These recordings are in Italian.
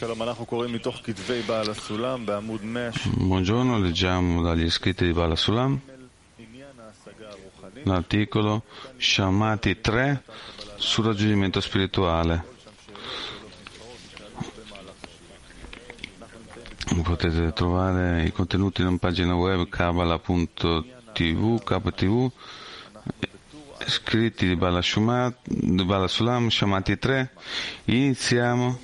Buongiorno, leggiamo dagli scritti di Bala Sulam l'articolo Shamati 3 sul raggiungimento spirituale. Potete trovare i contenuti in una pagina web kabbalah.tv, scritti di Bala Sulam, Shamati 3. Iniziamo.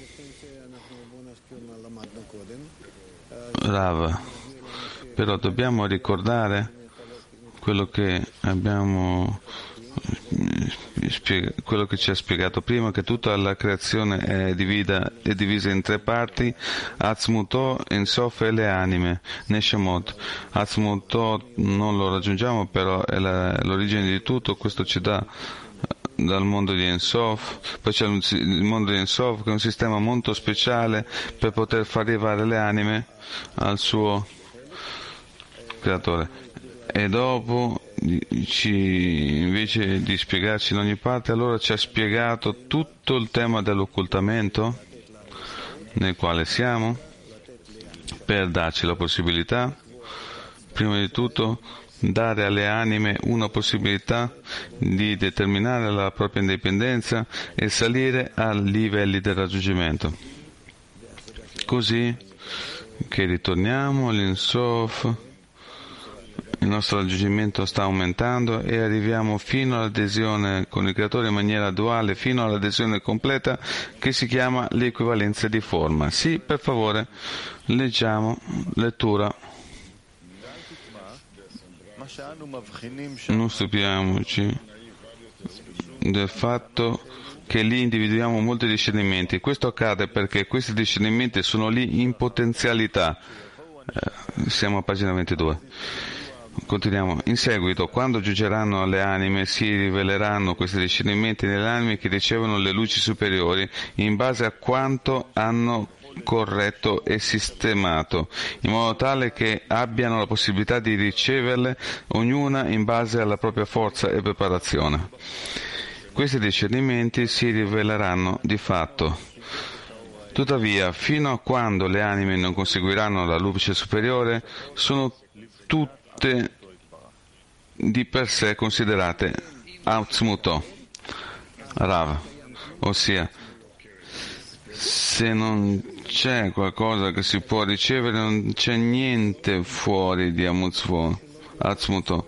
Rav, però dobbiamo ricordare quello che quello che ci ha spiegato prima, che tutta la creazione è divisa in tre parti: Atzmuto, Ensof e le anime, Neshamot. Atzmuto non lo raggiungiamo, però è l'origine di tutto. Questo ci dà dal mondo di Ensof. Poi c'è il mondo di Ensof, che è un sistema molto speciale per poter far arrivare le anime al suo creatore. E dopo, invece di spiegarci in ogni parte, allora ci ha spiegato tutto il tema dell'occultamento nel quale siamo, per darci la possibilità, prima di tutto, dare alle anime una possibilità di determinare la propria indipendenza e salire a livelli del raggiungimento, così che ritorniamo all'Insof. Il nostro raggiungimento sta aumentando e arriviamo fino all'adesione con il creatore in maniera duale, fino all'adesione completa, che si chiama l'equivalenza di forma. Sì, per favore, leggiamo, lettura. Non stupiamoci del fatto che lì individuiamo molti discernimenti. Questo accade perché questi discernimenti sono lì in potenzialità. Siamo a pagina 22. Continuiamo. In seguito, quando giungeranno alle anime, si riveleranno questi discernimenti nelle anime che ricevono le luci superiori in base a quanto hanno corretto e sistemato, in modo tale che abbiano la possibilità di riceverle ognuna in base alla propria forza e preparazione. Questi discernimenti si riveleranno di fatto. Tuttavia, fino a quando le anime non conseguiranno la luce superiore, sono tutte di per sé considerate Atzmuto, Rav, ossia, se non c'è qualcosa che si può ricevere, non c'è niente fuori di Atzmuto.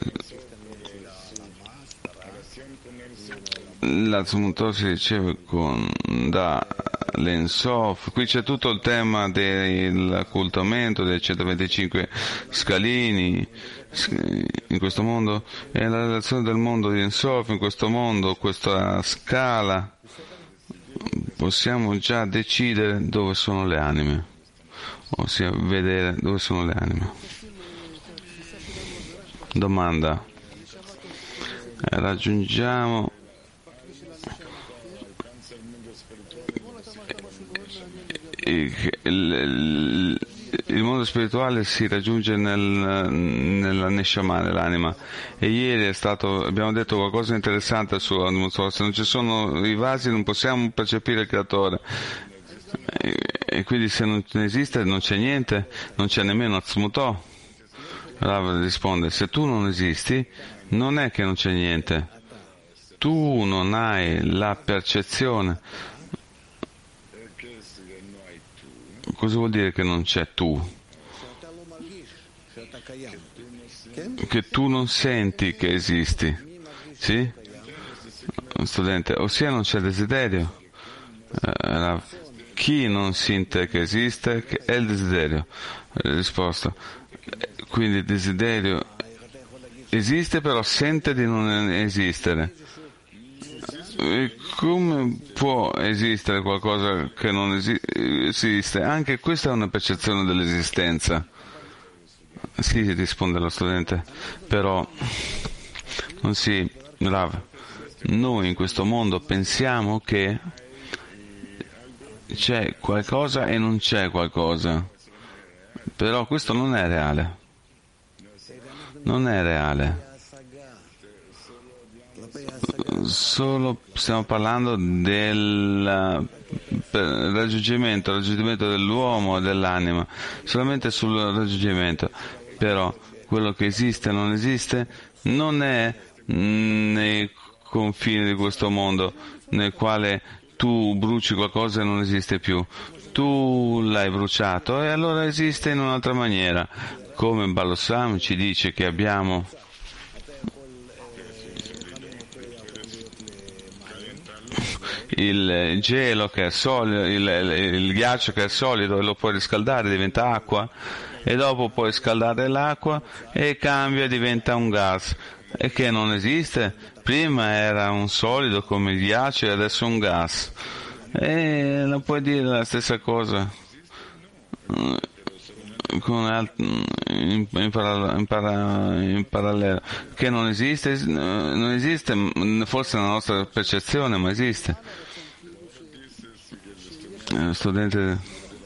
L'Atzmuto si riceve da l'Ensof. Qui c'è tutto il tema dell'occultamento, dei 125 scalini in questo mondo, e la relazione del mondo di Ensof in questo mondo, questa scala. Possiamo già decidere dove sono le anime, ossia vedere dove sono le anime. Domanda: raggiungiamo il mondo spirituale, si raggiunge nella Neshama, nell'anima, e ieri abbiamo detto qualcosa di interessante su Atzmuto. Se non ci sono i vasi non possiamo percepire il creatore, e quindi se non esiste non c'è niente, non c'è nemmeno Atzmuto. Rav risponde: se tu non esisti, non è che non c'è niente, tu non hai la percezione. Cosa vuol dire che non c'è tu? Che tu non senti che esisti, sì? Studente, ossia non c'è desiderio. Chi non sente che esiste è il desiderio. Risposta: quindi il desiderio esiste, però sente di non esistere. E come può esistere qualcosa che non esiste? Anche questa è una percezione dell'esistenza. Sì, risponde lo studente, però non si... Rav, noi in questo mondo pensiamo che c'è qualcosa e non c'è qualcosa, però questo non è reale. Non è reale. Solo stiamo parlando della raggiungimento dell'uomo e dell'anima, solamente sul raggiungimento. Però quello che esiste e non esiste non è nei confini di questo mondo nel quale tu bruci qualcosa e non esiste più. Tu l'hai bruciato e allora esiste in un'altra maniera. Come Balosam ci dice che abbiamo il gelo che è solido, il ghiaccio che è solido e lo puoi riscaldare, diventa acqua, e dopo puoi scaldare l'acqua e cambia, diventa un gas, e che non esiste. Prima era un solido come il ghiaccio e adesso un gas. E non puoi dire la stessa cosa in parallelo, che non esiste, forse nella nostra percezione, ma esiste. Studente,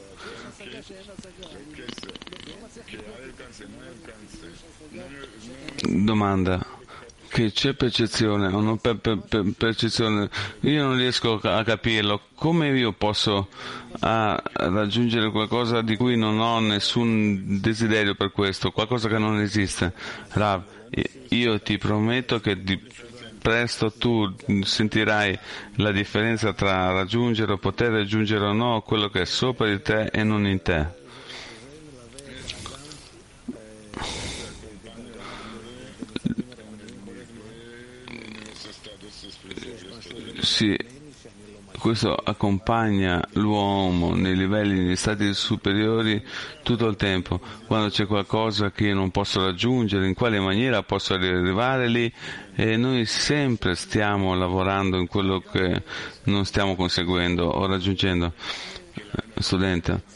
domanda: che c'è percezione o non percezione? Io non riesco a capirlo. Come io posso raggiungere qualcosa di cui non ho nessun desiderio per questo, qualcosa che non esiste? Rav, io ti prometto che presto tu sentirai la differenza tra raggiungere o poter raggiungere o no quello che è sopra di te e non in te. Sì, questo accompagna l'uomo nei livelli, negli stati superiori tutto il tempo. Quando c'è qualcosa che io non posso raggiungere, in quale maniera posso arrivare lì? E noi sempre stiamo lavorando in quello che non stiamo conseguendo o raggiungendo. Studente,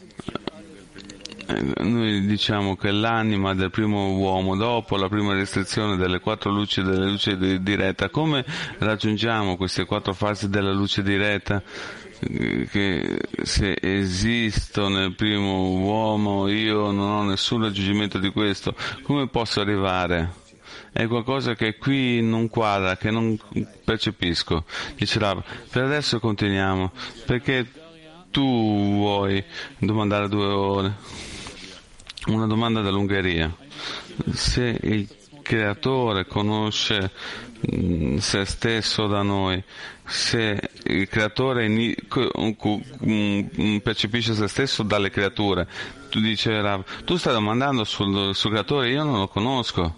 noi diciamo che l'anima del primo uomo, dopo la prima restrizione delle 4 luci, delle luci diretta, come raggiungiamo queste 4 fasi della luce diretta? Che se esisto nel primo uomo, io non ho nessun raggiungimento di questo, come posso arrivare? È qualcosa che qui non quadra, che non percepisco. Dice Rav, per adesso continuiamo, perché tu vuoi domandare 2 ore. Una domanda dall'Ungheria: se il creatore conosce se stesso da noi, se il creatore percepisce se stesso dalle creature, tu dici Rav, tu stai domandando sul creatore, io non lo conosco.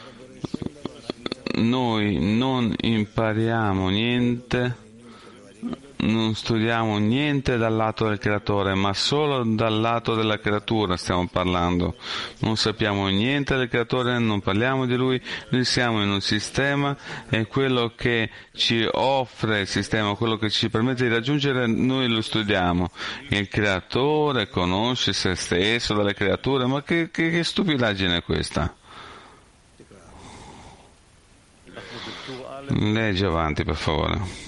Noi non impariamo niente, non studiamo niente dal lato del creatore, ma solo dal lato della creatura stiamo parlando. Non sappiamo niente del creatore, non parliamo di lui, noi siamo in un sistema e quello che ci offre il sistema, quello che ci permette di raggiungere, noi lo studiamo. Il creatore conosce se stesso dalle creature, ma che stupidaggine è questa? Leggi avanti, per favore.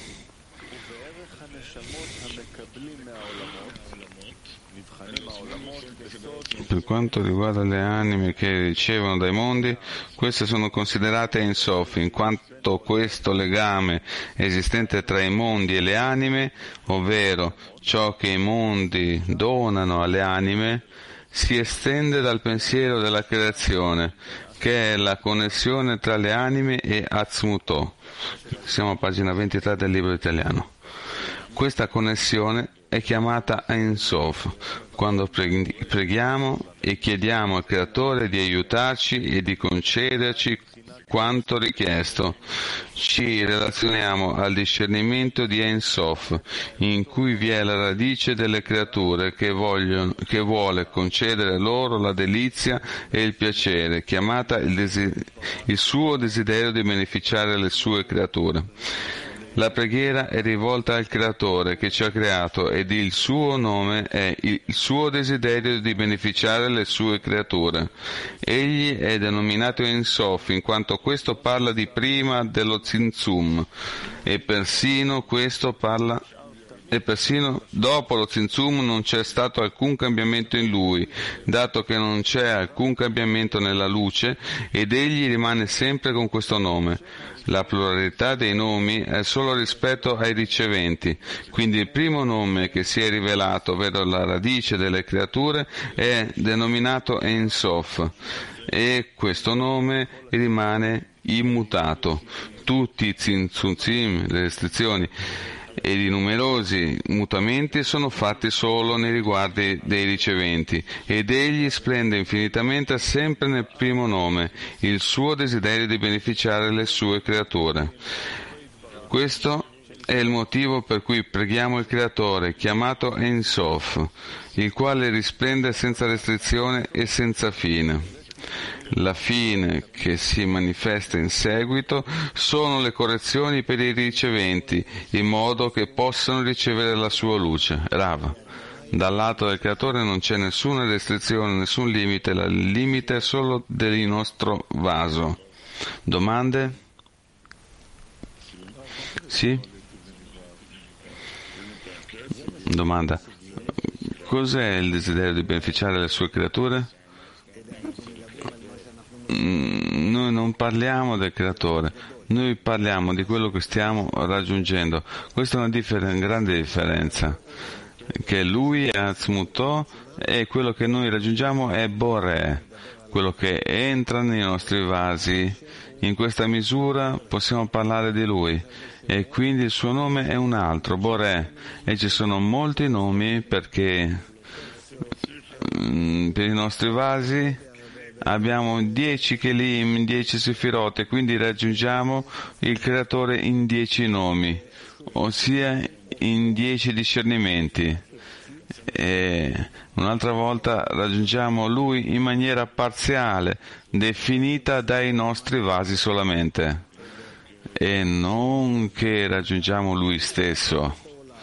Per quanto riguarda le anime che ricevono dai mondi, queste sono considerate Ein Sof, in quanto questo legame esistente tra i mondi e le anime, ovvero ciò che i mondi donano alle anime, si estende dal pensiero della creazione, che è la connessione tra le anime e Atzmuto. Siamo a pagina 23 del libro italiano. Questa connessione è chiamata Ein Sof. Quando preghiamo e chiediamo al Creatore di aiutarci e di concederci quanto richiesto, ci relazioniamo al discernimento di Ein Sof, in cui vi è la radice delle creature che vuole concedere loro la delizia e il piacere, chiamata il suo desiderio di beneficiare le sue creature. La preghiera è rivolta al Creatore che ci ha creato ed il suo nome è il suo desiderio di beneficiare le sue creature. Egli è denominato Ein Sof in quanto questo parla di prima dello Tzimtzum e persino questo parla E persino dopo lo Tzimtzum non c'è stato alcun cambiamento in lui, dato che non c'è alcun cambiamento nella luce, ed egli rimane sempre con questo nome. La pluralità dei nomi è solo rispetto ai riceventi, quindi il primo nome che si è rivelato, ovvero la radice delle creature, è denominato Ein Sof, e questo nome rimane immutato. Tutti i tzimtzum, le restrizioni, ed i numerosi mutamenti sono fatti solo nei riguardi dei riceventi, ed egli splende infinitamente sempre nel primo nome, il suo desiderio di beneficiare le sue creature. Questo è il motivo per cui preghiamo il Creatore, chiamato Ein Sof, il quale risplende senza restrizione e senza fine. La fine che si manifesta in seguito sono le correzioni per i riceventi, in modo che possano ricevere la sua luce. Rav, dal lato del Creatore non c'è nessuna restrizione, nessun limite, il limite è solo del nostro vaso. Domande? Sì? Domanda. Cos'è il desiderio di beneficiare le sue creature? Noi non parliamo del Creatore, noi parliamo di quello che stiamo raggiungendo. Questa è una grande differenza, che Lui è Atzmutò e quello che noi raggiungiamo è Boré, quello che entra nei nostri vasi. In questa misura possiamo parlare di Lui, e quindi il suo nome è un altro, Boré, e ci sono molti nomi perché per i nostri vasi abbiamo 10 Kelim, 10 Sefirot, e quindi raggiungiamo il Creatore in 10 nomi, ossia in 10 discernimenti. E un'altra volta raggiungiamo Lui in maniera parziale, definita dai nostri vasi solamente, e non che raggiungiamo Lui stesso.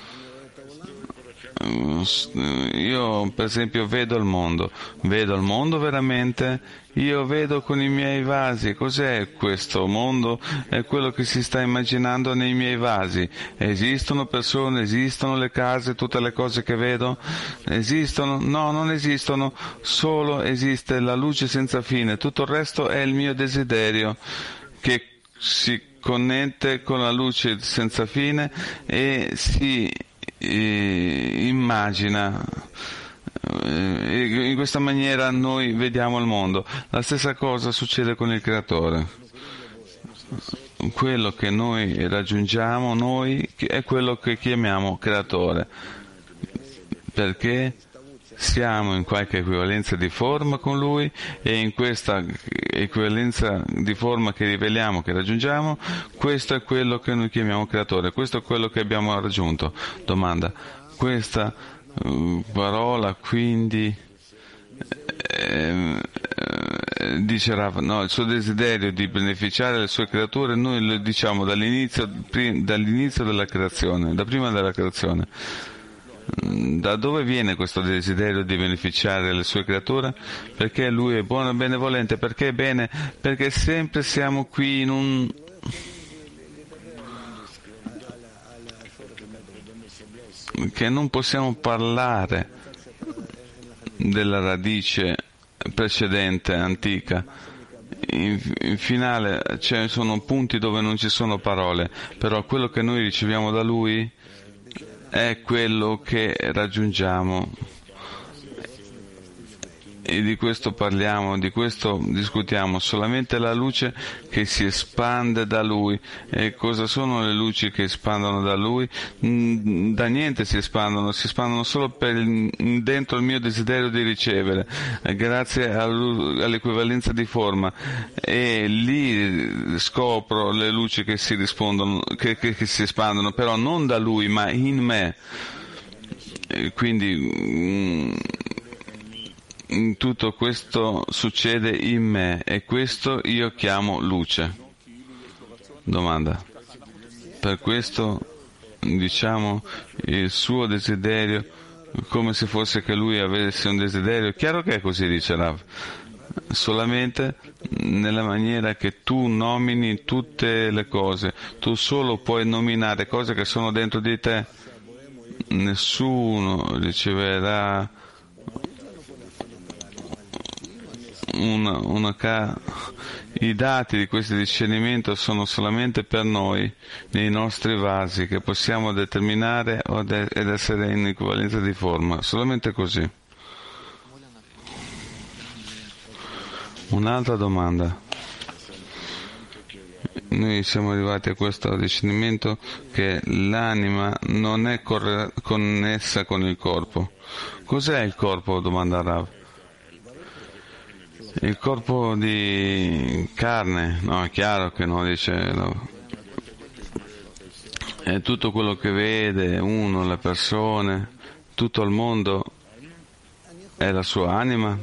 Io per esempio vedo il mondo veramente, io vedo con i miei vasi. Cos'è questo mondo? È quello che si sta immaginando nei miei vasi. Esistono persone, esistono le case, tutte le cose che vedo esistono? No, non esistono, solo esiste la luce senza fine, tutto il resto è il mio desiderio che si connette con la luce senza fine e si immagina. In questa maniera noi vediamo il mondo. La stessa cosa succede con il Creatore. Quello che noi raggiungiamo noi è quello che chiamiamo Creatore, perché siamo in qualche equivalenza di forma con Lui, e in questa equivalenza di forma che riveliamo, che raggiungiamo, questo è quello che noi chiamiamo Creatore, questo è quello che abbiamo raggiunto. Domanda: questa parola quindi dice Rav, no, il suo desiderio di beneficiare le sue creature noi lo diciamo dall'inizio della creazione, da prima della creazione. Da dove viene questo desiderio di beneficiare le sue creature? Perché Lui è buono e benevolente, perché è bene, perché sempre siamo qui in un che non possiamo parlare della radice precedente, antica. In finale ci sono punti dove non ci sono parole, però quello che noi riceviamo da Lui è quello che raggiungiamo, e di questo parliamo, di questo discutiamo. Solamente la luce che si espande da Lui. E cosa sono le luci che espandono da Lui? Da niente si espandono solo dentro il mio desiderio di ricevere, grazie all'equivalenza di forma, e lì scopro le luci che si rispondono, che si espandono, però non da Lui ma in me. Quindi tutto questo succede in me, e questo io chiamo luce. Domanda: per questo diciamo il suo desiderio come se fosse che Lui avesse un desiderio? Chiaro che è così, dice Rav, solamente nella maniera che tu nomini tutte le cose. Tu solo puoi nominare cose che sono dentro di te. nessuno riceverà i dati di questo discernimento sono solamente per noi, nei nostri vasi, che possiamo determinare ed essere in equivalenza di forma, solamente così. Un'altra domanda. Noi siamo arrivati a questo discernimento che l'anima non è connessa con il corpo. Cos'è il corpo? Domanda Rav. Il corpo di carne? No, è chiaro che no, dice no. È tutto quello che vede uno, le persone, tutto il mondo è la sua anima.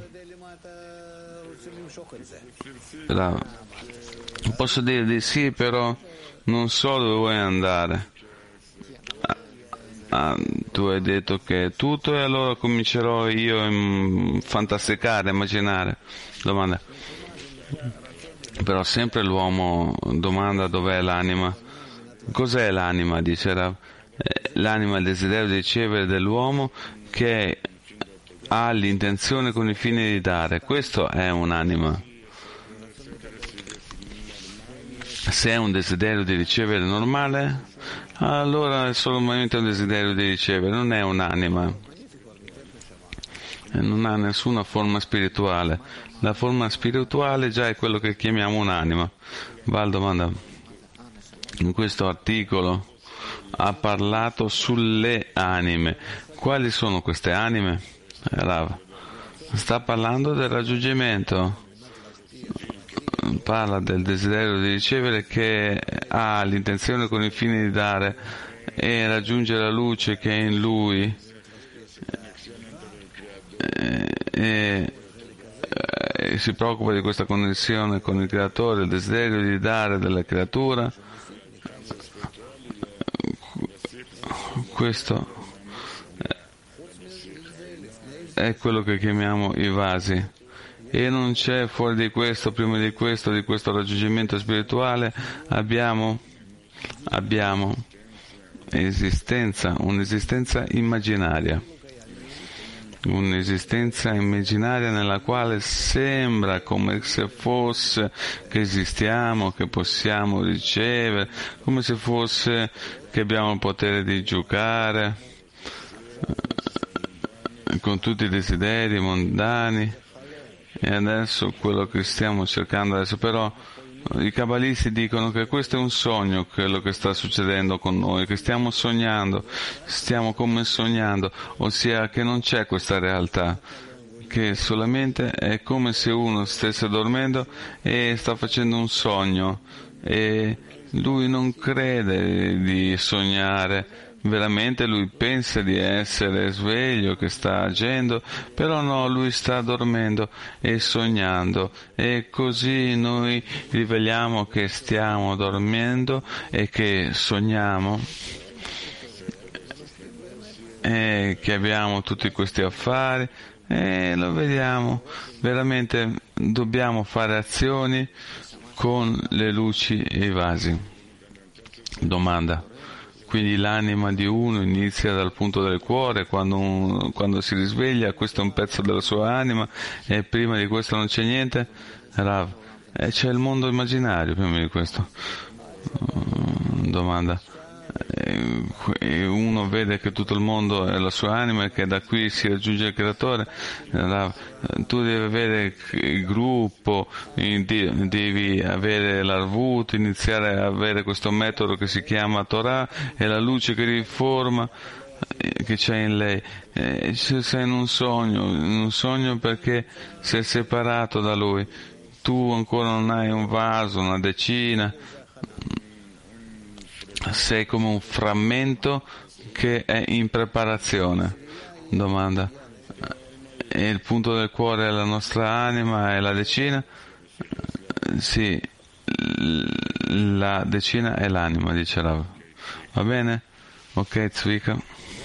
Posso dire di sì, però non so dove vuoi andare. Tu hai detto che è tutto e allora comincerò io a fantasticare, a immaginare. Domanda. Però sempre l'uomo domanda dov'è l'anima. Cos'è l'anima? Dice Rav. L'anima è il desiderio di ricevere dell'uomo che ha l'intenzione con il fine di dare. Questo è un'anima. Se è un desiderio di ricevere normale, allora è solamente un desiderio di ricevere, non è un'anima. E non ha nessuna forma spirituale. La forma spirituale già è quello che chiamiamo un'anima. Val domanda. In questo articolo ha parlato sulle anime. Quali sono queste anime? Rav. Sta parlando del raggiungimento. Parla del desiderio di ricevere che ha l'intenzione con il fine di dare e raggiungere la luce che è in lui e si preoccupa di questa connessione con il creatore, il desiderio di dare della creatura. Questo è quello che chiamiamo i vasi. E non c'è fuori di questo, prima di questo raggiungimento spirituale, abbiamo un'esistenza immaginaria. Un'esistenza immaginaria nella quale sembra come se fosse che esistiamo, che possiamo ricevere, come se fosse che abbiamo il potere di giocare con tutti i desideri mondani. E adesso quello che stiamo cercando adesso, però i cabalisti dicono che questo è un sogno, quello che sta succedendo con noi, che stiamo sognando, stiamo come sognando, ossia che non c'è questa realtà, che solamente è come se uno stesse dormendo e sta facendo un sogno e lui non crede di sognare. Veramente lui pensa di essere sveglio, che sta agendo, però no, lui sta dormendo e sognando e così noi riveliamo che stiamo dormendo e che sogniamo e che abbiamo tutti questi affari e lo vediamo. Veramente dobbiamo fare azioni con le luci e i vasi. Domanda. Quindi l'anima di uno inizia dal punto del cuore, quando si risveglia, questo è un pezzo della sua anima e prima di questo non c'è niente. Rav, c'è il mondo immaginario prima di questo. Domanda. Uno vede che tutto il mondo è la sua anima e che da qui si raggiunge il creatore. Tu devi avere il gruppo, devi avere l'arvut, iniziare a avere questo metodo che si chiama Torah e la luce che riforma che c'è in lei. Sei in un sogno perché sei separato da lui. Tu ancora non hai un vaso, una decina. Sei come un frammento che è in preparazione. Domanda. E il punto del cuore è la nostra anima, è la decina? Sì, la decina è l'anima, dice Rav. Va bene? Ok, Zvika.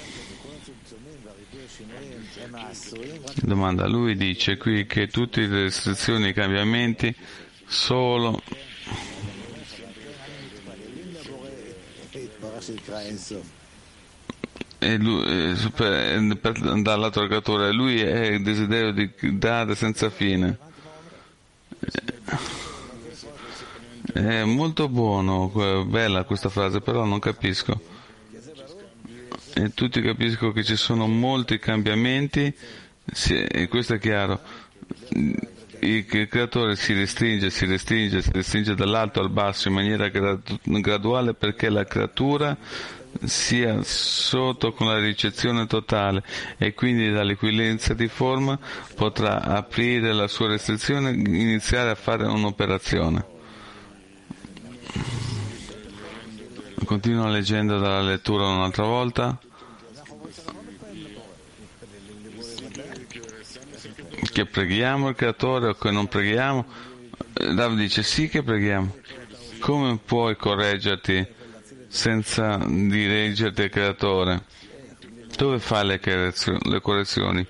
Domanda. Lui dice qui che tutte le restrizioni e i cambiamenti solo e lui, per andare all'altro creatore, lui è il desiderio di dare senza fine. È molto buono, bella questa frase, però non capisco. E tutti capiscono che ci sono molti cambiamenti, e questo è chiaro. Il creatore si restringe dall'alto al basso in maniera graduale perché la creatura sia sotto con la ricezione totale e quindi dall'equivalenza di forma potrà aprire la sua restrizione e iniziare a fare un'operazione. Continuo leggendo dalla lettura un'altra volta. Che preghiamo il creatore o che non preghiamo? Dav dice sì che preghiamo. Come puoi correggerti senza dirigerti al creatore? Dove fai le correzioni?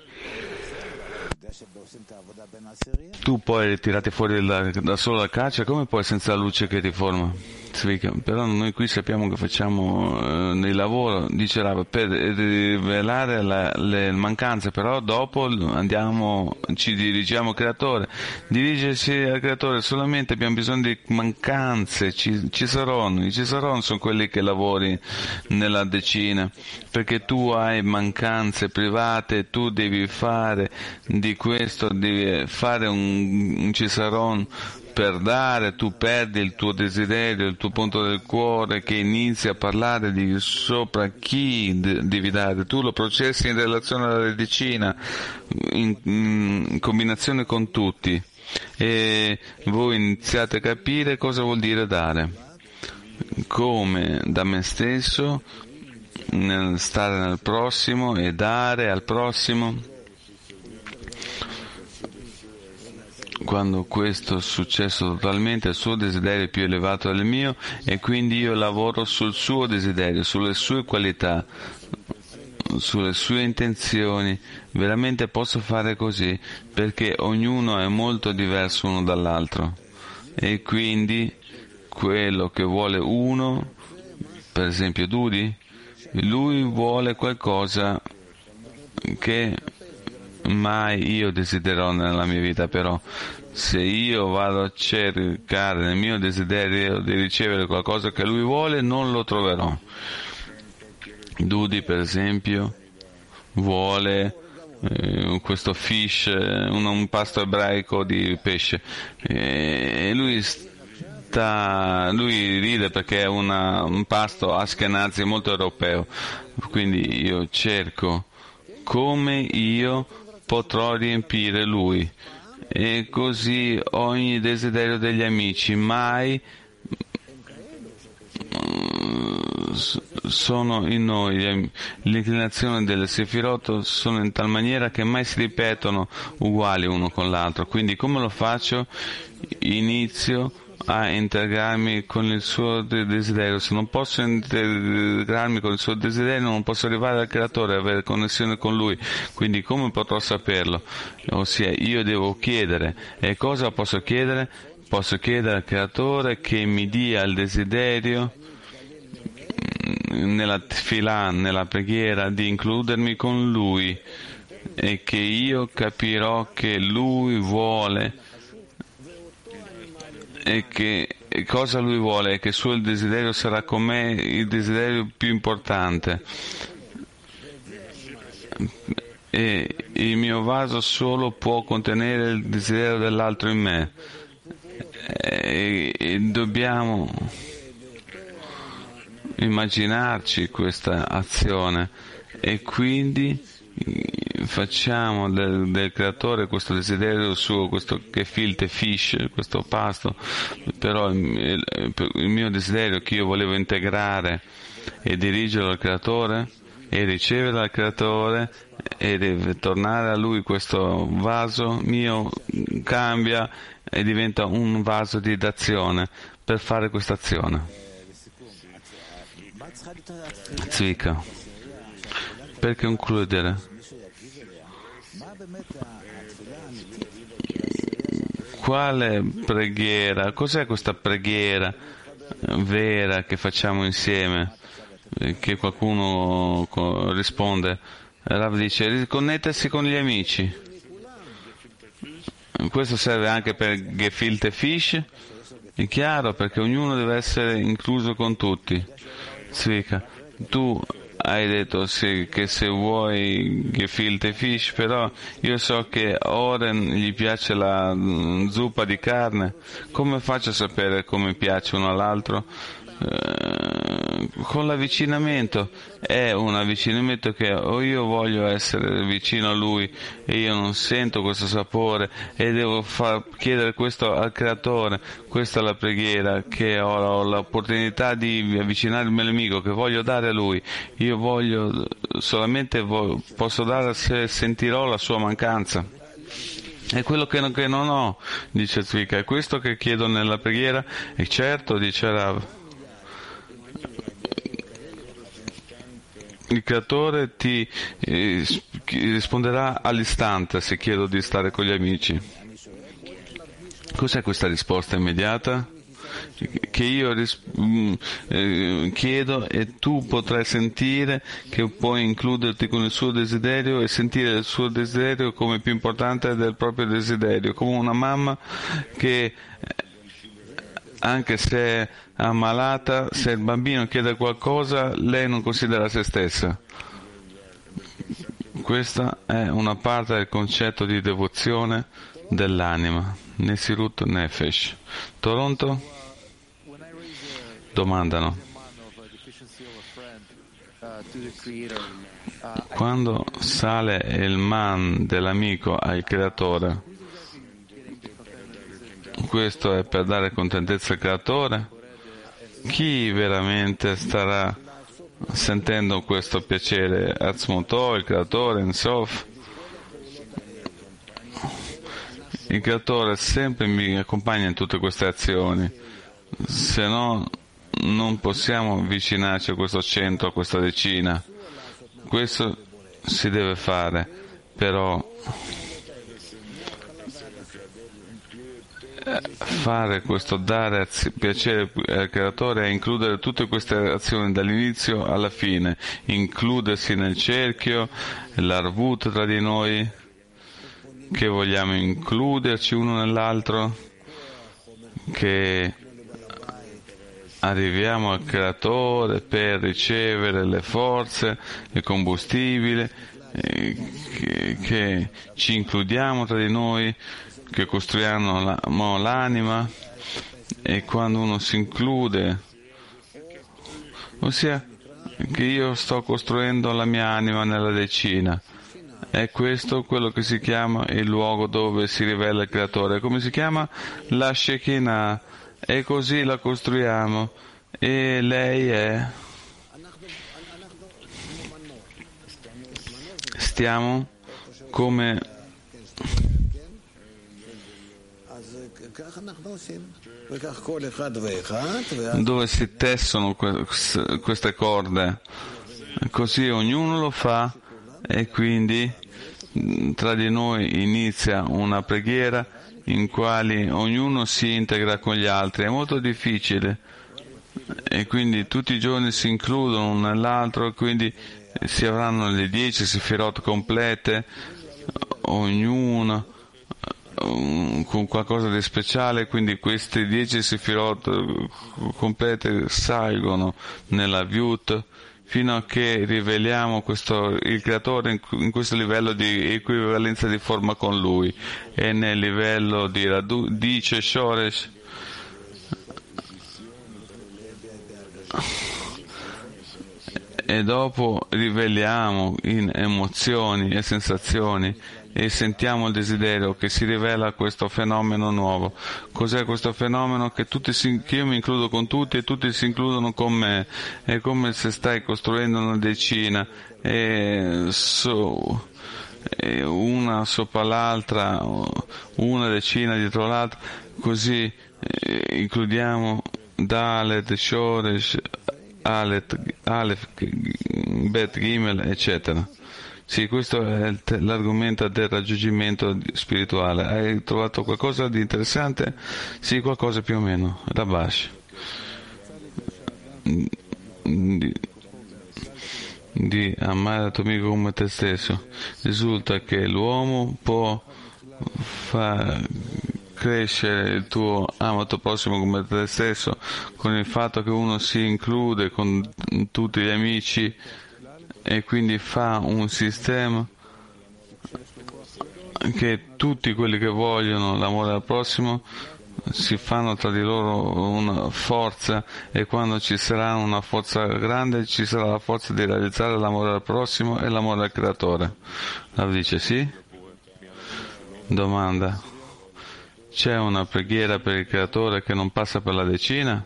Tu puoi ritirarti fuori da solo dal carcere, come puoi senza la luce che ti forma? Però noi qui sappiamo che facciamo nel lavoro, dice Rav, per rivelare le mancanze, però dopo ci dirigiamo al creatore. Dirigersi al creatore solamente abbiamo bisogno di mancanze, i cisaron sono quelli che lavori nella decina, perché tu hai mancanze private, tu devi fare di questo, devi fare un cisaron per dare, tu perdi il tuo desiderio, il tuo punto del cuore che inizia a parlare di sopra chi devi dare, tu lo processi in relazione alla decina, in combinazione con tutti, e voi iniziate a capire cosa vuol dire dare, come da me stesso, stare nel prossimo e dare al prossimo. Quando questo è successo totalmente, il suo desiderio è più elevato del mio e quindi io lavoro sul suo desiderio, sulle sue qualità, sulle sue intenzioni. Veramente posso fare così perché ognuno è molto diverso uno dall'altro e quindi quello che vuole uno, per esempio Dudi, lui vuole qualcosa che mai io desiderò nella mia vita, però se io vado a cercare nel mio desiderio di ricevere qualcosa che lui vuole, non lo troverò. Dudi, per esempio, vuole questo fish, un pasto ebraico di pesce, e lui ride perché è un pasto ashkenazi molto europeo, quindi io cerco come io potrò riempire lui, e così ogni desiderio degli amici mai sono in noi, l'inclinazione delle Sefirot sono in tal maniera che mai si ripetono uguali uno con l'altro, quindi come lo faccio? Inizio a integrarmi con il suo desiderio. Se non posso integrarmi con il suo desiderio, non posso arrivare al creatore e avere connessione con lui, quindi come potrò saperlo? Ossia, io devo chiedere. E cosa posso chiedere? Posso chiedere al creatore che mi dia il desiderio nella tefillah, nella preghiera, di includermi con lui, e che io capirò che lui vuole e cosa lui vuole, e che il desiderio sarà con me il desiderio più importante, e il mio vaso solo può contenere il desiderio dell'altro in me, e dobbiamo immaginarci questa azione, e quindi facciamo del creatore questo desiderio suo, questo gefilte fish, questo pasto, però il mio desiderio che io volevo integrare e dirigerlo al creatore e ricevere dal creatore e deve tornare a lui, questo vaso mio cambia e diventa un vaso di d'azione per fare questa azione. Zvika, per concludere, quale preghiera, cos'è questa preghiera vera che facciamo insieme? che qualcuno risponde. Rav dice riconnettersi con gli amici. Questo serve anche per gefilte fish. È chiaro, perché ognuno deve essere incluso con tutti. Zvika, tu hai detto sì, che se vuoi gefilte fish, però io so che Oren gli piace la zuppa di carne. Come faccio a sapere come piace uno all'altro? Con l'avvicinamento. È un avvicinamento che o io voglio essere vicino a lui e io non sento questo sapore e devo chiedere questo al Creatore. Questa è la preghiera, che ho l'opportunità di avvicinarmi all'amico, che voglio dare a lui. Io voglio solamente posso dare se sentirò la sua mancanza. È quello che non ho, dice Zvika, è questo che chiedo nella preghiera. E certo, dice Rav, il Creatore ti risponderà all'istante se chiedo di stare con gli amici. Cos'è questa risposta immediata? Che io chiedo e tu potrai sentire, che puoi includerti con il suo desiderio e sentire il suo desiderio come più importante del proprio desiderio, come una mamma che anche se è ammalata, se il bambino chiede qualcosa, lei non considera se stessa. Questa è una parte del concetto di devozione dell'anima. Nesirut Nefesh. Toronto? Domandano. Quando sale il man dell'amico al Creatore, questo è per dare contentezza al Creatore? Chi veramente starà sentendo questo piacere? Atzmutò, il Creatore, Ensof? Il Creatore sempre mi accompagna in tutte queste azioni, se no non possiamo avvicinarci a questo centro, a questa decina. Questo si deve fare, però fare questo, dare piacere al Creatore è includere tutte queste azioni dall'inizio alla fine, includersi nel cerchio, l'arvut tra di noi, che vogliamo includerci uno nell'altro, che arriviamo al Creatore per ricevere le forze, il combustibile, che ci includiamo tra di noi, che costruiamo l'anima, e quando uno si include, ossia che io sto costruendo la mia anima nella decina. È questo quello che si chiama il luogo dove si rivela il Creatore. Come si chiama? La Shekinah. E così la costruiamo. E lei è... Stiamo come... dove si tessono queste corde. Così ognuno lo fa. E quindi tra di noi inizia una preghiera in quale ognuno si integra con gli altri. È molto difficile e quindi tutti i giorni si includono uno nell'altro, e quindi si avranno le 10 sefirot complete, ognuno con qualcosa di speciale, quindi queste 10 sefirot complete salgono nella Vyut, fino a che riveliamo il Creatore in questo livello di equivalenza di forma con Lui, e nel livello di Radice Shoresh e dopo riveliamo in emozioni e sensazioni e sentiamo il desiderio che si rivela questo fenomeno nuovo. Cos'è questo fenomeno? Che io mi includo con tutti e tutti si includono con me. È come se stai costruendo una decina e una sopra l'altra, una decina dietro l'altra, così includiamo Dalet, Shoresh, Aleph, Bet, Gimel, eccetera. Sì, questo è l'argomento del raggiungimento spirituale. Hai trovato qualcosa di interessante? Sì, qualcosa più o meno. Rabash. di amare il tuo amico come te stesso. Risulta che l'uomo può far crescere il tuo ama il tuo prossimo come te stesso con il fatto che uno si include con tutti gli amici e quindi fa un sistema che tutti quelli che vogliono l'amore al prossimo si fanno tra di loro una forza, e quando ci sarà una forza grande ci sarà la forza di realizzare l'amore al prossimo e l'amore al creatore. Rav dice sì? Domanda: c'è una preghiera per il creatore che non passa per la decina?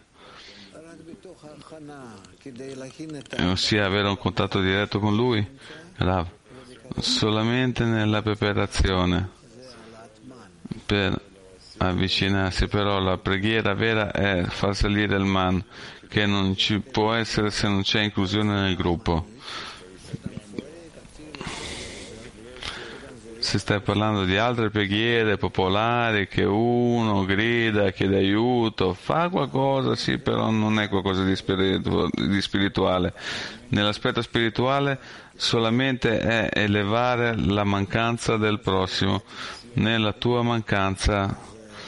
Ossia avere un contatto diretto con lui? Rav, solamente nella preparazione per avvicinarsi, però la preghiera vera è far salire il man, che non ci può essere se non c'è inclusione nel gruppo. Se stai parlando di altre preghiere popolari che uno grida, chiede aiuto, fa qualcosa, sì, però non è qualcosa di spirituale. Nell'aspetto spirituale solamente è elevare la mancanza del prossimo. Nella tua mancanza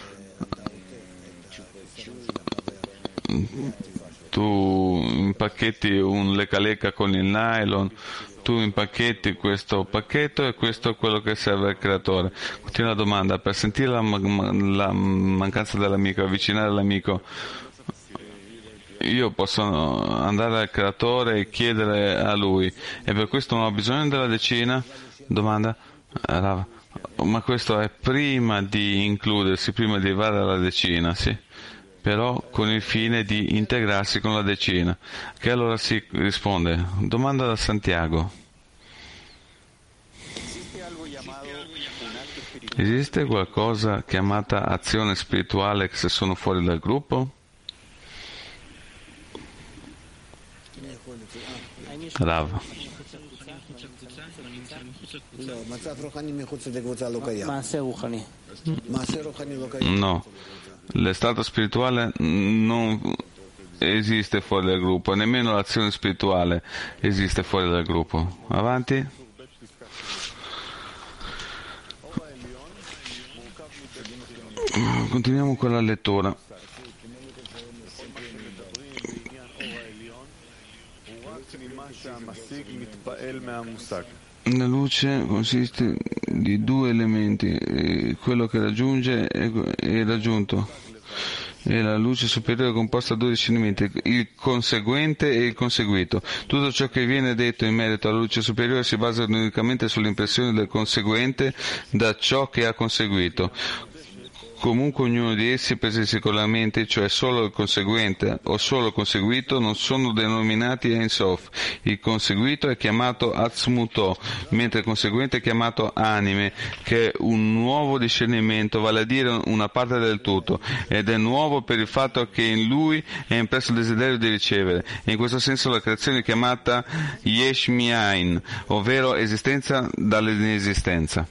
tu impacchetti un lecca con il nylon, tu impacchetti questo pacchetto e questo è quello che serve al creatore. Continua la domanda: per sentire la mancanza dell'amico, avvicinare l'amico, io posso andare al creatore e chiedere a lui, e per questo non ho bisogno della decina? Domanda: ma questo è prima di includersi, prima di arrivare alla decina, sì, però con il fine di integrarsi con la decina. Che allora si risponde. Domanda da Santiago: esiste qualcosa chiamata azione spirituale se sono fuori dal gruppo? Rav: no, l'estato spirituale non esiste fuori dal gruppo, nemmeno l'azione spirituale esiste fuori dal gruppo. Avanti. Continuiamo con la lettura. La luce consiste di due elementi, quello che raggiunge e raggiunto, e la luce superiore è composta da due discernimenti, il conseguente e il conseguito. Tutto ciò che viene detto in merito alla luce superiore si basa unicamente sull'impressione del conseguente da ciò che ha conseguito. Comunque ognuno di essi, presi singolarmente, cioè solo il conseguente o solo il conseguito, non sono denominati Ein Sof. Il conseguito è chiamato Atzmuto, mentre il conseguente è chiamato Anime, che è un nuovo discernimento, vale a dire una parte del tutto, ed è nuovo per il fatto che in lui è impresso il desiderio di ricevere. E in questo senso la creazione è chiamata Yesh Mi'ain, ovvero esistenza dall'inesistenza.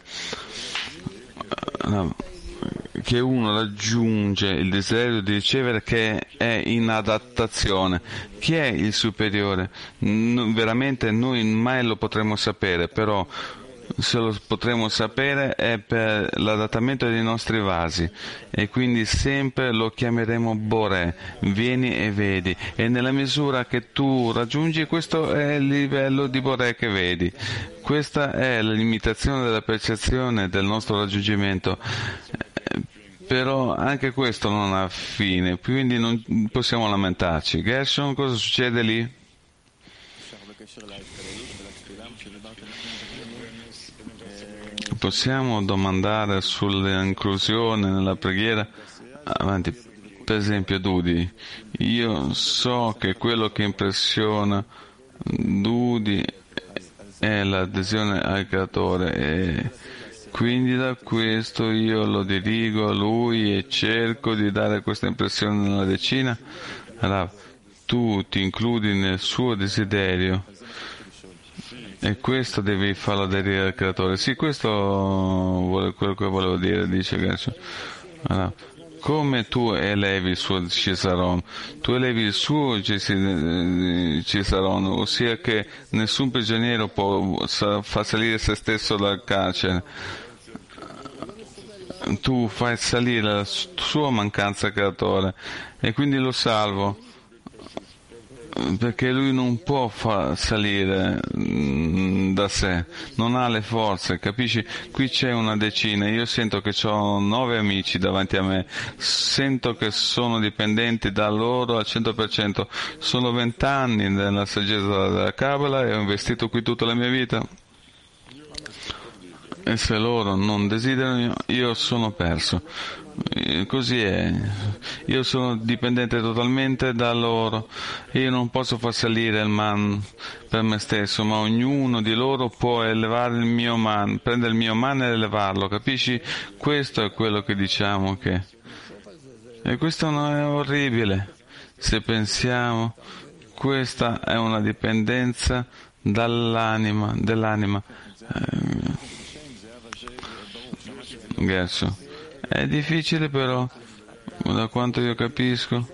Che uno raggiunge il desiderio di ricevere, che è in adattazione. Chi è il superiore? Veramente noi mai lo potremo sapere, però se lo potremo sapere è per l'adattamento dei nostri vasi, e quindi sempre lo chiameremo Boré, vieni e vedi, e nella misura che tu raggiungi, questo è il livello di Boré che vedi. Questa è la limitazione della percezione del nostro raggiungimento, però anche questo non ha fine, quindi non possiamo lamentarci. Gershon, cosa succede lì? Possiamo domandare sull'inclusione nella preghiera? Avanti. Per esempio Dudi, io so che quello che impressiona Dudi è l'adesione al creatore, e quindi da questo io lo dirigo a lui e cerco di dare questa impressione nella decina. Rav, tu ti includi nel suo desiderio e questo devi farlo aderire al creatore. Sì, questo è quello che volevo dire, dice Gershon. Allora, come tu elevi il suo Cisaron, tu elevi il suo Cisaron, ossia che nessun prigioniero può far salire se stesso dal carcere. Tu fai salire la sua mancanza creatore e quindi lo salvo, perché lui non può far salire da sé, non ha le forze, capisci? Qui c'è una decina, io sento che ho 9 amici davanti a me, sento che sono dipendenti da loro al 100%, sono 20 anni nella saggezza della Kabbalah e ho investito qui tutta la mia vita. E se loro non desiderano, io sono perso. Così è. Io sono dipendente totalmente da loro. Io non posso far salire il man per me stesso, ma ognuno di loro può elevare il mio man, prendere il mio man e elevarlo. Capisci? Questo è quello che diciamo che. E questo non è orribile. Se pensiamo, questa è una dipendenza dell'anima. Gershon. È difficile però, da quanto io capisco,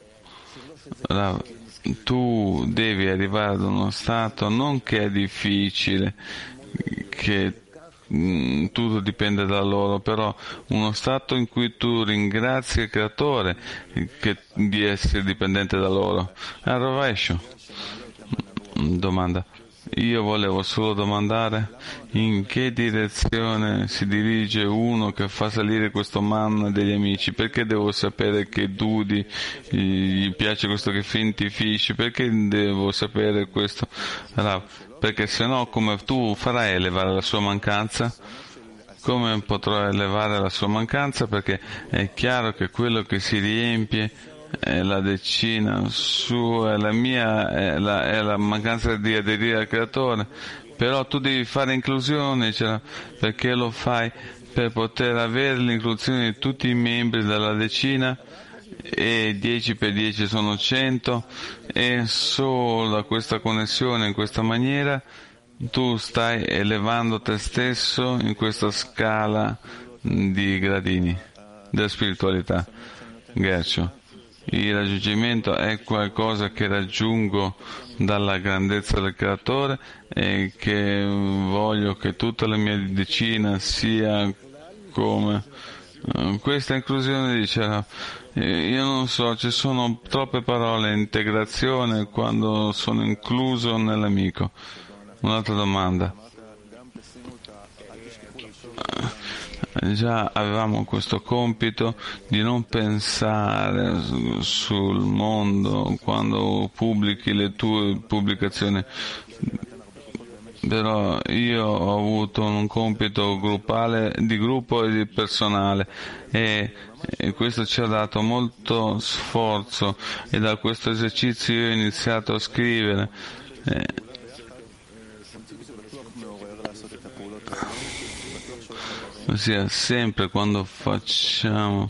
tu devi arrivare ad uno stato non che è difficile, che tutto dipende da loro, però uno stato in cui tu ringrazi il creatore di essere dipendente da loro. Al rovescio. Domanda. Io volevo solo domandare in che direzione si dirige uno che fa salire questo man degli amici. Perché devo sapere che Dudi gli piace questo che finti fish? Perché devo sapere questo? Perché se no come tu farai elevare la sua mancanza? Come potrò elevare la sua mancanza? Perché è chiaro che quello che si riempie è la decina sua, è la mia, è la mancanza di aderire al creatore. Però tu devi fare inclusione, perché lo fai per poter avere l'inclusione di tutti i membri della decina, e 10 per 10 sono 100, e solo da questa connessione, in questa maniera, tu stai elevando te stesso in questa scala di gradini della spiritualità. Gershon. Il raggiungimento è qualcosa che raggiungo dalla grandezza del creatore e che voglio che tutta la mia decina sia come questa inclusione. Dice, io non so, ci sono troppe parole, integrazione quando sono incluso nell'amico. Un'altra domanda. Già avevamo questo compito di non pensare sul mondo quando pubblichi le tue pubblicazioni, però io ho avuto un compito gruppale, di gruppo e di personale, e questo ci ha dato molto sforzo, e da questo esercizio io ho iniziato a scrivere. Ossia, sempre quando facciamo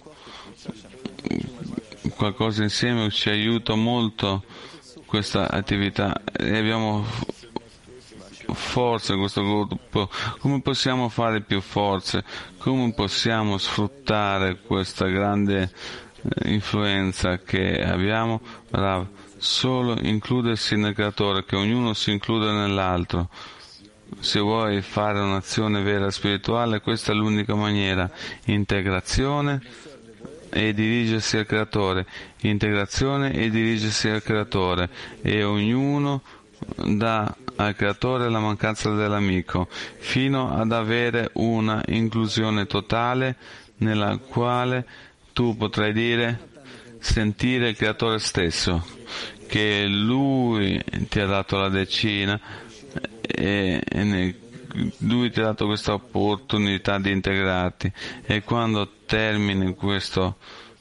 qualcosa insieme ci aiuta molto questa attività e abbiamo forza in questo gruppo. Come possiamo fare più forze? Come possiamo sfruttare questa grande influenza che abbiamo? Solo includersi nel creatore, che ognuno si include nell'altro. Se vuoi fare un'azione vera spirituale, questa è l'unica maniera: integrazione e dirigersi al creatore, integrazione e dirigersi al creatore, e ognuno dà al creatore la mancanza dell'amico, fino ad avere una inclusione totale nella quale tu potrai dire, sentire il creatore stesso, che lui ti ha dato la decina, e lui ti ha dato questa opportunità di integrarti, e quando termini questo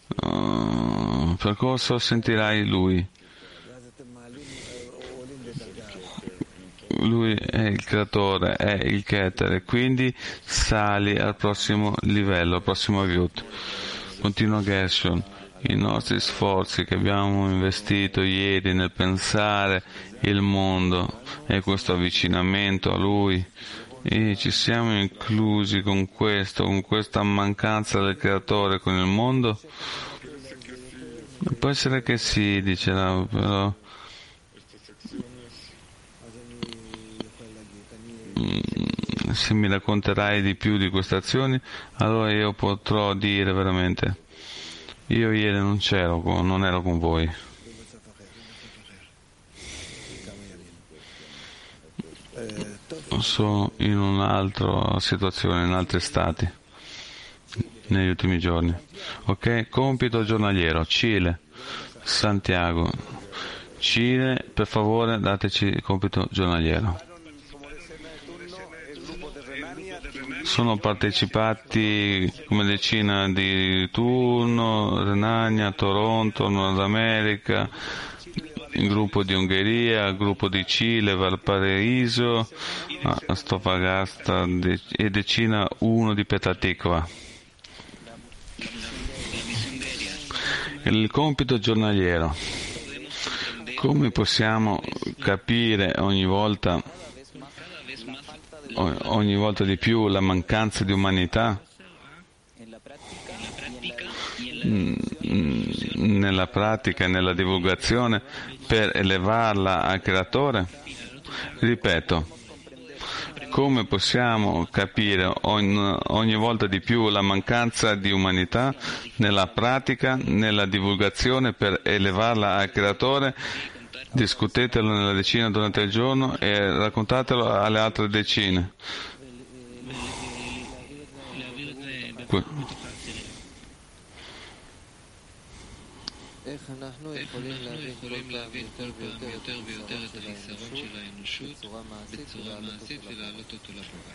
percorso sentirai lui è il creatore, è il Keter, quindi sali al prossimo livello, al prossimo Avyut. Continua Gershon. I nostri sforzi che abbiamo investito ieri nel pensare il mondo e questo avvicinamento a Lui, e ci siamo inclusi con questo, con questa mancanza del creatore con il mondo? Può essere che sì, dice però se mi racconterai di più di queste azioni, allora io potrò dire veramente, io ieri non ero con voi. Sono in un'altra situazione, in altri stati, negli ultimi giorni. Ok? Compito giornaliero, Cile, Santiago. Cile, per favore, dateci il compito giornaliero. Sono partecipati come decina di turno, Renania, Toronto, Nord America, il gruppo di Ungheria, il gruppo di Cile, Valparaiso, Stofagasta e decina 1 di Petatikva. Il compito giornaliero. Come possiamo capire ogni volta di più la mancanza di umanità nella pratica e nella divulgazione per elevarla al creatore? Ripeto, come possiamo capire ogni volta di più la mancanza di umanità nella pratica, nella divulgazione per elevarla al creatore? Discutetelo nella decina durante il giorno e raccontatelo alle altre decine. איך אנחנו יכולים להבין כל פעם יותר ויותר את החיסרון של האנושות בצורה מעשית ולהעלות אותו לבורא.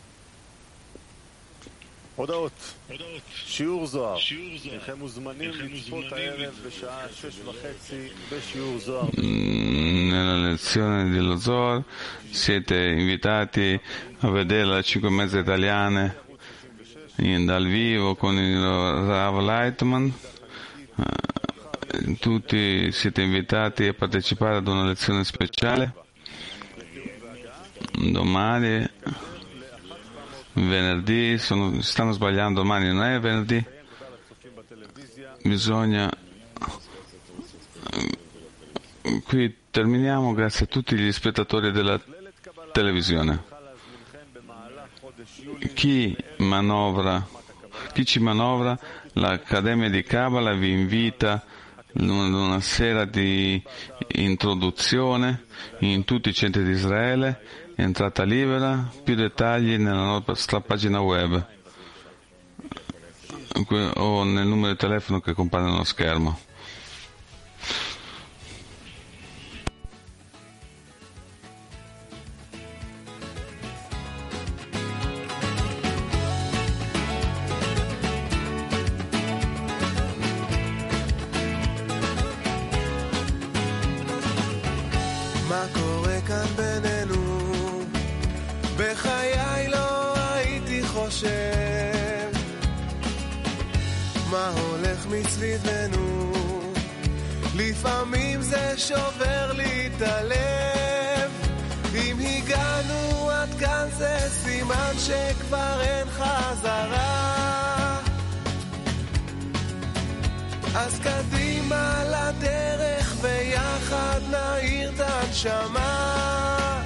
הודעות. שיעור זוהר. אינכם מוזמנים לצפות הערב בשעה 6:30 בשיעור זוהר. Nella lezione dello Zohar siete invitati a vedere le 5:30 italiane dal vivo con il Rav Leitman. Tutti siete invitati a partecipare ad una lezione speciale domani, venerdì. Stanno sbagliando, domani non è venerdì. Bisogna. Qui terminiamo, grazie a tutti gli spettatori della televisione. Chi ci manovra? L'Accademia di Kabbalah vi invita ad una sera di introduzione in tutti i centri di Israele, entrata libera, più dettagli nella nostra pagina web o nel numero di telefono che compare nello schermo. מה קורה כאן בינינו? בחיי לא הייתי חושב מה הולך מסביבנו. לפעמים זה שובר לי את הלב. אם הגענו עד כאן זה סימן שכבר אין חזרה. אז קדימה לדרך ביחד נעיר את הנשמה.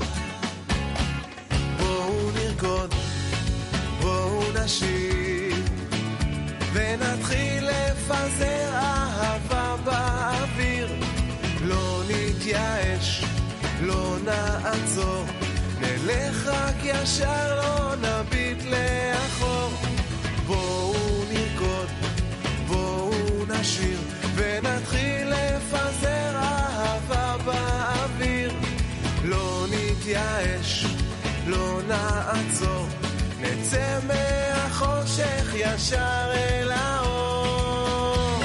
בואו נרקוד, בואו נשיר ונתחיל לפזר אהבה באוויר. לא נתייאש, לא נעצור, נלך רק ישר, לא נביט לאחור. בואו נרקוד, בואו נשיר ונתחיל לפזר אהבה באוויר. לא נתייאש, לא נעצור, נצא מהחושך ישר אל האור.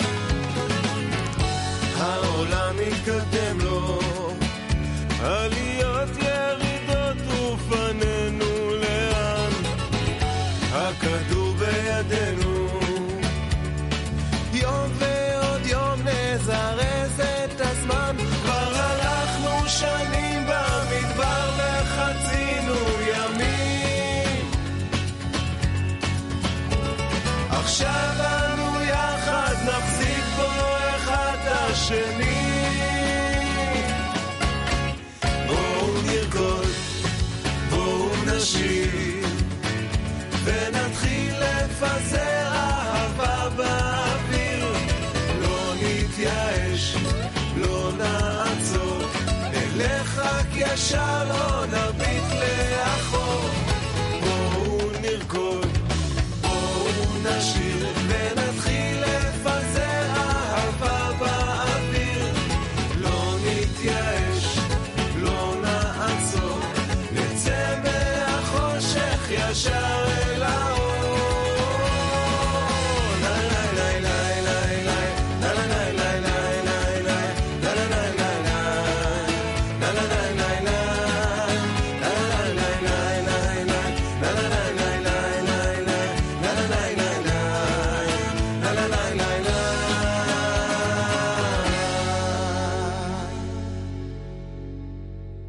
העולם מתקדם לו, עלייה ידנו. יום ועוד יום נזרז את הזמן, כבר הלכנו שנים במדבר וחצינו ימים. עכשיו אנו יחד נחזיק בו אחד השני. בואו נרקוד, בואו נשיר, ונתחיל לפזר אהבה באוויר. לא נתייאש, לא נעצור, נלך רק ישר, לא נביט לאחור. בואו נרקוד, בואו נשיר, ונתחיל לפזר אהבה באוויר. לא נתייאש, לא נעצור, נצא מהחושך ישר.